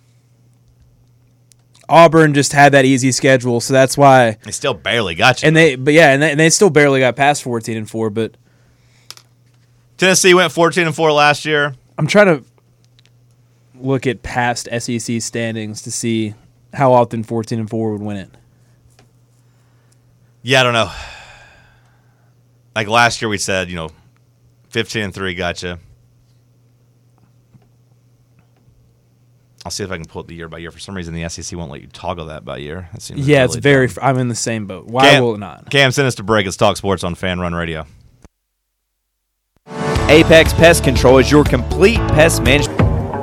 Auburn just had that easy schedule, so that's why. They still barely got you. And they, but yeah, and they, and they still barely got past fourteen and four. But Tennessee went fourteen and four last year. I'm trying to look at past S E C standings to see how often fourteen and four would win it. Yeah, I don't know. Like last year, we said you know, fifteen and three got you. I'll see if I can pull up the year by year. For some reason, the S E C won't let you toggle that by year. That seems Yeah, it's really very. dumb. Fr- I'm in the same boat. Why Cam, will it not? Cam, send us to break. It's Talk Sports on Fan Run Radio. Apex Pest Control is your complete pest management.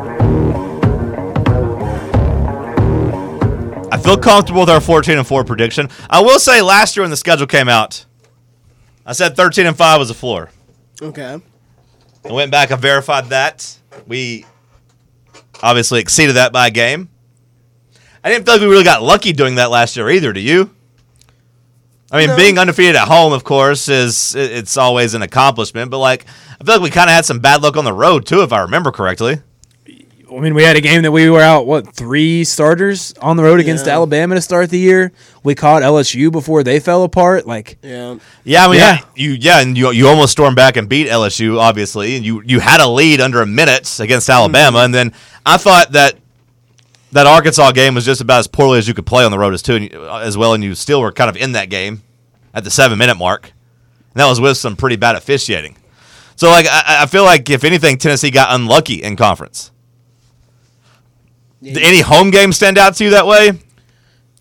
I feel comfortable with our fourteen and four prediction. I will say, last year when the schedule came out, I said thirteen and five was a floor. Okay. I went back and verified that. We obviously exceeded that by a game. I didn't feel like we really got lucky doing that last year either. Do you? I mean, No. being undefeated at home, of course, is it- it's always an accomplishment. But like, I feel like we kind of had some bad luck on the road too, if I remember correctly. I mean, we had a game that we were out what three starters on the road against Yeah. Alabama to start the year. We caught L S U before they fell apart. Like, Yeah. Yeah, I mean, Yeah. you yeah, and you you almost stormed back and beat L S U, obviously, and you you had a lead under a minute against Alabama, Mm-hmm. and then I thought that that Arkansas game was just about as poorly as you could play on the road as too, and you- as well, and you still were kind of in that game at the seven minute mark, and that was with some pretty bad officiating. So, like, I, I feel like if anything, Tennessee got unlucky in conference. Did any home games stand out to you that way?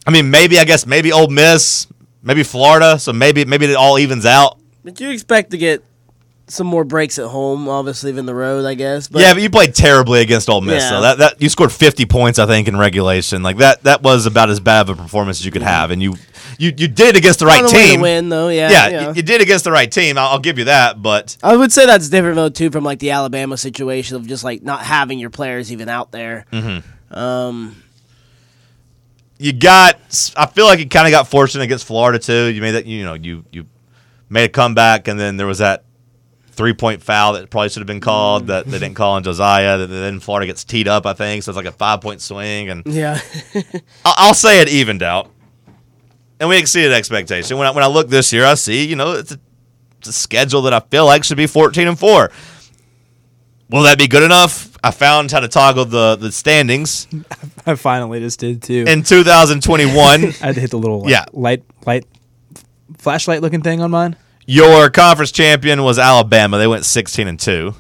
I mean, maybe I guess maybe Ole Miss, maybe Florida. So maybe maybe it all evens out. But you expect to get some more breaks at home, obviously, than the road, I guess. But Yeah, but you played terribly against Ole Miss. Yeah. So that, that you scored fifty points, I think, in regulation. Like that that was about as bad of a performance as you could have, and you you, you did it against the right found a way to team. win, though. Yeah, Yeah, yeah. You, you did against the right team. I'll, I'll give you that, but I would say that's different, though, too, from like the Alabama situation of just like not having your players even out there. Mm-hmm. Um, you got. I feel like you kind of got fortunate against Florida too. You made that. You know, you you made a comeback, and then there was that three-point foul that probably should have been called that they didn't call on Josiah. That then Florida gets teed up, I think. So it's like a five-point swing, and yeah. I- I'll say it evened out, and we exceeded expectation. When I when I look this year, I see you know it's a, it's a schedule that I feel like should be fourteen and four. Will that be good enough? I found how to toggle the the standings I finally just did too. in two thousand twenty-one. I had to hit the little like, Yeah. light light flashlight looking thing on mine. Your conference champion was Alabama. They went sixteen and two.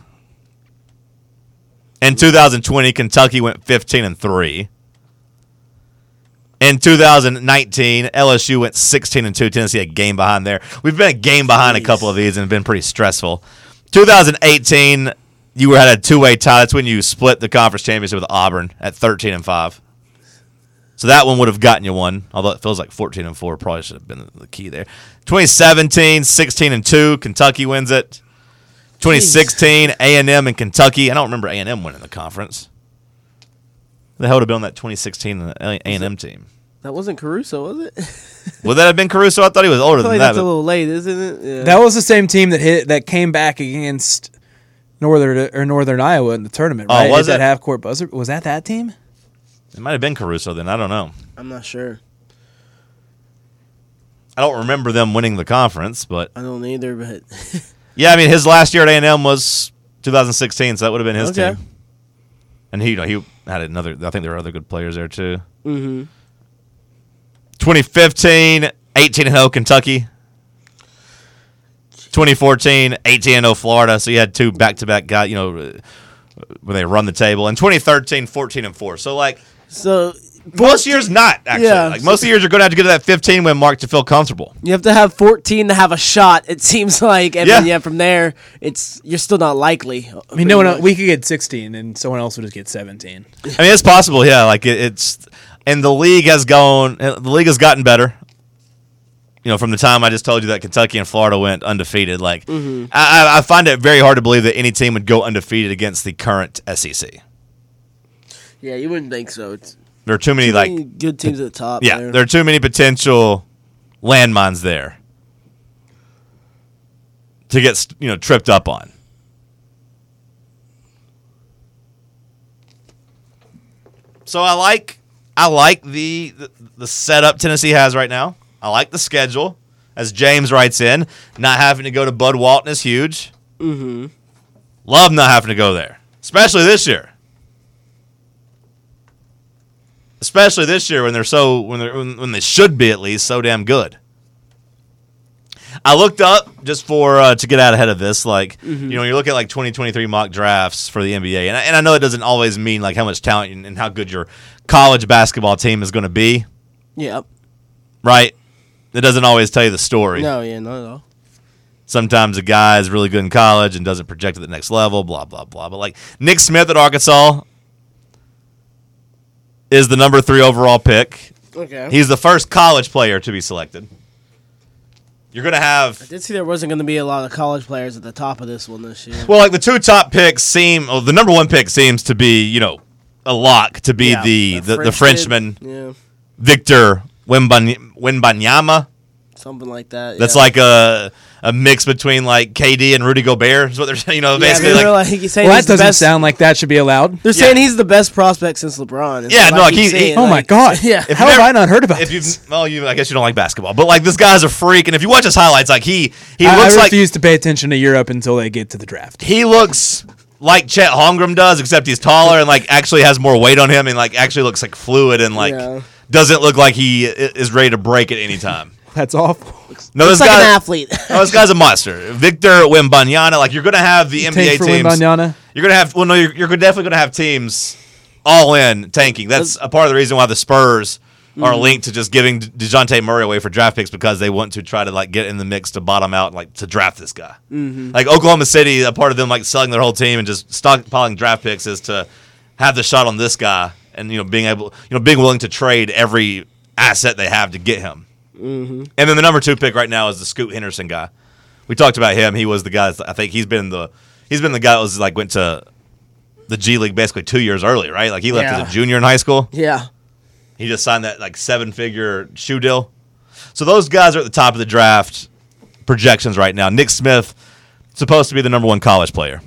In two thousand twenty, Kentucky went fifteen and three. In two thousand nineteen, L S U went sixteen and two. Tennessee a game behind there. We've been a game behind a couple of these and been pretty stressful. two thousand eighteen, you had a two-way tie. That's when you split the conference championship with Auburn at thirteen and five. So that one would have gotten you one, although it feels like fourteen and four probably should have been the key there. twenty seventeen, sixteen and two, Kentucky wins it. twenty sixteen, A and M and Kentucky. I don't remember A and M winning the conference. The hell would have been on that twenty sixteen A and M team? That wasn't Caruso, was it? Would that have been Caruso? I thought he was older I feel than like that. that's a but- little late, isn't it? Yeah. That was the same team that hit that came back against Northern or Northern Iowa in the tournament, Oh, right? was Hit it? that half court buzzer? Was that that team? It might have been Caruso then. I don't know. I'm not sure. I don't remember them winning the conference, but I don't either, but yeah, I mean his last year at A and M was two thousand sixteen, so that would have been his Okay. team. And he, you know, he had another. I think there were other good players there too. mm-hmm. twenty fifteen, eighteen and oh Kentucky. twenty fourteen, eighteen and oh Florida. So you had two back-to-back guys, you know, uh, when they run the table. And twenty thirteen, fourteen and four. So like So most years not actually. Yeah. Like most of the years you're going to have to get to that fifteen win mark to feel comfortable. you have to have fourteen to have a shot. It seems like, and then Yeah. yeah, from there, it's you're still not likely. I mean, no one else, we could get sixteen, and someone else would just get seventeen. I mean, it's possible, yeah. Like it, it's, and the league has gone. The league has gotten better. You know, from the time I just told you that Kentucky and Florida went undefeated, like Mm-hmm. I, I find it very hard to believe that any team would go undefeated against the current S E C. Yeah, you wouldn't think so. It's There are too many, too like, many good teams at the top. yeah, there. there are too many potential landmines there to get you know tripped up on. So I like I like the, the the setup Tennessee has right now. I like the schedule, as James writes in. Not having to go to Bud Walton is huge. Mm-hmm. Love not having to go there, especially this year. Especially this year when they're so when they when, when they should be at least so damn good. I looked up just for uh, to get out ahead of this, like you know, you look at like twenty twenty-three mock drafts for the N B A, and I, and I know it doesn't always mean like how much talent and, and how good your college basketball team is going to be, Yep. right? It doesn't always tell you the story. No, yeah, not at all. Sometimes a guy is really good in college and doesn't project at the next level, blah blah blah. But like Nick Smith at Arkansas is the number three overall pick. Okay. He's the first college player to be selected. You're going to have... I did see there wasn't going to be a lot of college players at the top of this one this year. Well, like the two top picks seem... Well, the number one pick seems to be, you know, a lock to be Yeah, the, the, the French Frenchman, kid. Yeah, Victor Wembany- Wembanyama. something like that. That's yeah. like a a mix between like K D and Rudy Gobert is what they're saying. You know, Yeah, basically they're like... like, he's saying Well, that he's the doesn't best. sound like that should be allowed. They're Yeah. saying he's the best prospect since LeBron. is Yeah, what no, I like, keep he- saying, Oh my like- God! Yeah. If How you have never- I not heard about If you this? well, you I guess you don't like basketball, but like this guy's a freak, and if you watch his highlights, like he he I, looks I like refuse to pay attention to Europe until they get to the draft. he looks like Chet Holmgren does, except he's taller and like actually has more weight on him, and like actually looks like fluid and like Yeah. doesn't look like he i- is ready to break at any time. That's awful. No, Looks this like an guy, athlete. no, this guy's a monster. Victor Wembanyama, like you're gonna have the N B A Tank for teams. Wembanyama. You're gonna have well, no, you're, you're definitely gonna have teams all in tanking. That's a part of the reason why the Spurs are linked to just giving DeJounte Murray away for draft picks because they want to try to like get in the mix to bottom out, like to draft this guy. Mm-hmm. Like Oklahoma City, a part of them like selling their whole team and just stockpiling draft picks is to have the shot on this guy, and you know being able, you know, being willing to trade every asset they have to get him. Mm-hmm. And then the number two pick right now is the Scoot Henderson guy. We talked about him. He was the guy. I think he's been the he's been the guy that was like went to the G League basically two years early, right? Like he left Yeah. as a junior in high school. Yeah. He just signed that like seven figure shoe deal. So those guys are at the top of the draft projections right now. Nick Smith, supposed to be the number one college player.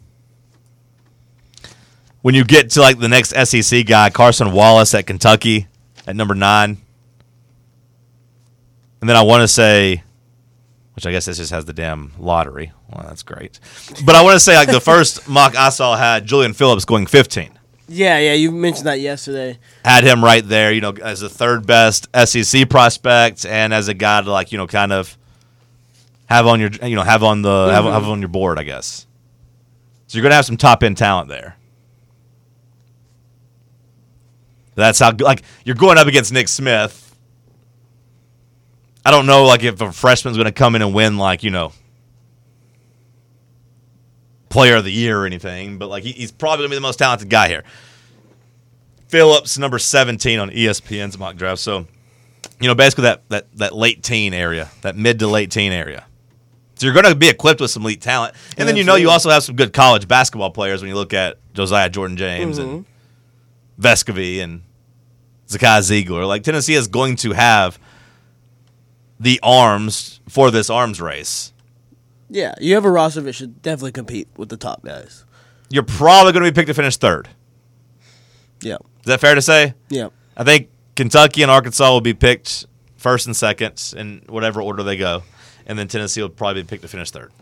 When you get to like the next S E C guy, Carson Wallace at Kentucky at number nine. And then I want to say, which I guess this just has the damn lottery. Well, that's great. But I want to say like the first mock I saw had Julian Phillips going fifteen. Yeah, yeah, you mentioned that yesterday. Had him right there, you know, as the third best S E C prospect and as a guy to like, you know, kind of have on your, you know, have on the mm-hmm. have, have on your board, I guess. So you're gonna have some top end talent there. That's how like you're going up against Nick Smith. I don't know like if a freshman's gonna come in and win like, you know, player of the year or anything, but like he, he's probably gonna be the most talented guy here. Phillips, number seventeen on E S P N's mock draft. So, you know, basically that that that late teen area, that mid to late teen area. So you're going to be equipped with some elite talent, and yeah, then you know you also have some good college basketball players when you look at Josiah Jordan James mm-hmm. and Vescovy and Zakai Ziegler. Like Tennessee is going to have the arms for this arms race. Yeah, you have a roster that should definitely compete with the top guys. You're probably going to be picked to finish third. Yeah. Is that fair to say? Yeah. I think Kentucky and Arkansas will be picked first and second in whatever order they go. And then Tennessee will probably be picked to finish third.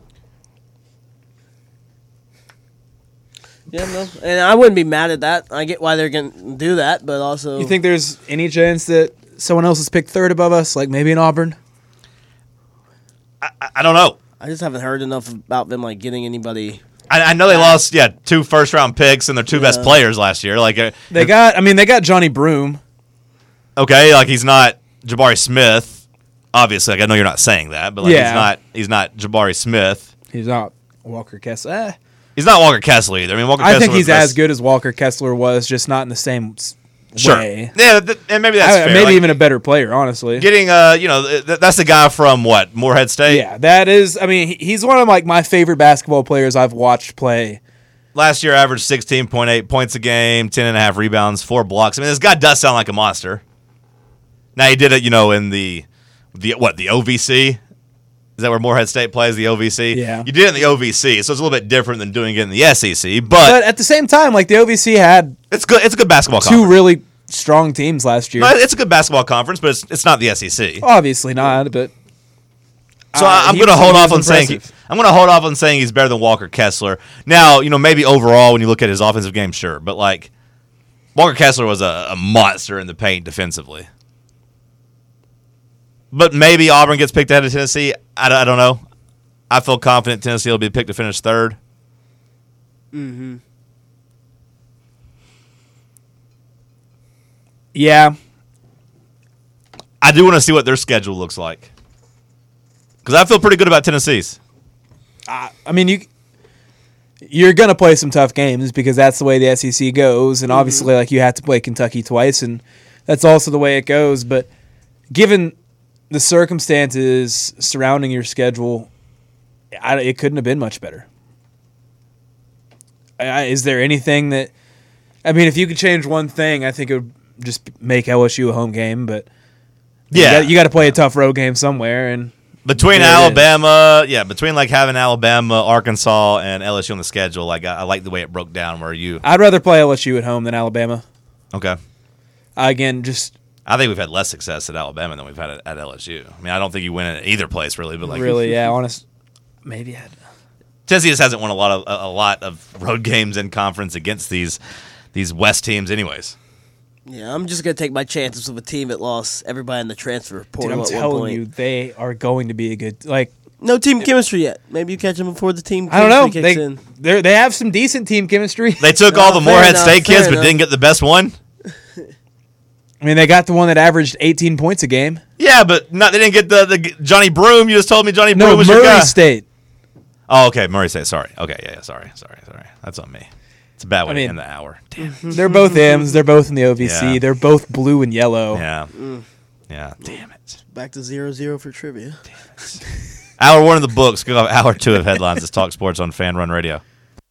Yeah, no. And I wouldn't be mad at that. I get why they're going to do that, but also... You think there's any chance that someone else is picked third above us, like maybe in Auburn? I, I don't know. I just haven't heard enough about them like getting anybody... I, I know they lost, yeah, two first-round picks and their two yeah. best players last year. Like uh, They got, I mean, they got Johnny Broom. Okay, like he's not Jabari Smith. Obviously, like I know you're not saying that, but like yeah. he's not he's not Jabari Smith. He's not Walker Kessler. Eh. He's not Walker Kessler either. I mean, Walker I Kessler think he's best. as good as Walker Kessler was, just not in the same sure. way. Yeah, th- and maybe that's I, fair. Maybe like, even a better player, honestly. Getting, uh, you know, th- that's the guy from what, Morehead State? Yeah, that is. I mean, he, he's one of like my favorite basketball players I've watched play. Last year, averaged sixteen point eight points a game, ten and a half rebounds, four blocks. I mean, this guy does sound like a monster. Now he did it, you know, in the the what the O V C. Is that where Morehead State plays, the O V C? Yeah. You did it in the O V C, so it's a little bit different than doing it in the S E C. But, but at the same time, like the O V C had it's good. It's a good basketball. Two conference. really strong teams last year. No, it's a good basketball conference, but it's it's not the S E C. Obviously not, but so uh, I'm going to hold off on impressive. saying he, I'm going to hold off on saying he's better than Walker Kessler. Now, you know, maybe overall when you look at his offensive game, sure, but like Walker Kessler was a, a monster in the paint defensively. But maybe Auburn gets picked ahead of Tennessee. I, I don't know. I feel confident Tennessee will be picked to finish third. Mm-hmm. Yeah. I do want to see what their schedule looks like. Because I feel pretty good about Tennessee's. Uh, I mean, you, you're going to play some tough games because that's the way the S E C goes. And obviously, mm-hmm. like you have to play Kentucky twice, and that's also the way it goes. But given the circumstances surrounding your schedule, I, it couldn't have been much better. I, is there anything that... I mean, if you could change one thing, I think it would just make L S U a home game. But yeah, you got to play a tough road game somewhere, and... Between Alabama, yeah, between like having Alabama, Arkansas, and L S U on the schedule, like I, I like the way it broke down. Where you, I'd rather play L S U at home than Alabama. Okay. Uh, again, just I think we've had less success at Alabama than we've had at, at L S U. I mean, I don't think you win at either place really, but like really, yeah, honest, maybe. I'd... Tennessee just hasn't won a lot of a, a lot of road games in conference against these these West teams, anyways. Yeah, I'm just going to take my chances with a team that lost everybody in the transfer portal Dude, I'm at telling one point. you, they are going to be a good... like. No team chemistry yet. Maybe you catch them before the team I don't know. chemistry They kicks in. they they have some decent team chemistry. They took No, all the fair Morehead enough, State fair kids but enough. didn't get the best one. I mean, they got the one that averaged eighteen points a game. Yeah, but not they didn't get the, the Johnny Broom. You just told me Johnny Broom No, was your guy. Murray State. Oh, okay, Murray State. Sorry. Okay, yeah, yeah, sorry, sorry, sorry. That's on me. It's a bad way I to mean- end the hour. Damn. They're both M's. They're both in the O V C. Yeah. They're both blue and yellow. Yeah. Yeah. Damn it. Back to zero zero for trivia. Hour one of the books. Go off hour two of headlines. Let's talk sports on Fan Run Radio.